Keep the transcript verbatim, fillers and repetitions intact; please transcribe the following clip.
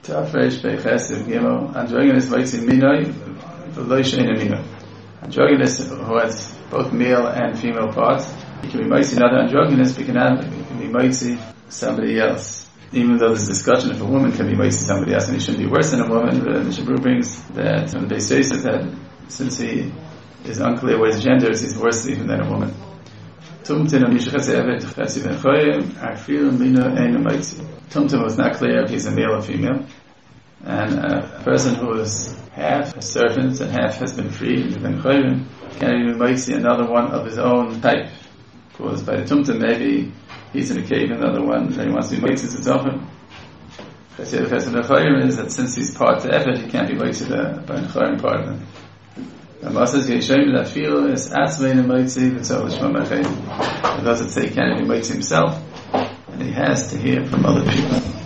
Tafresh Bechesed Gimel. Androgynous Vaitzi Minoi, V'lo Sheina Minoi. Androgynous who has both male and female parts. He can be Vaitzi another androgynous, but he can, have, he can be Vaitzi somebody else. Even though there's discussion if a woman can be Vaitzi somebody else and he shouldn't be worse than a woman, the Mishabru brings that when they say that since he is unclear what his gender is, he's worse even than a woman. Tumtum was not clear if he's a male or female. And a person who is half a servant and half has been freed, can even see another one of his own type. Because by the Tumtum maybe he's in a cave, another one that he wants to be Moitzi to Zochen. The person of Chayim is that since he's part to effort, he can't be Moitzi by the Chayim partner. The Master is showing that feel is Atzvein and Moitzi, but so Lishma Machayim. It doesn't say he can't be Moitzi himself, and he has to hear from other people.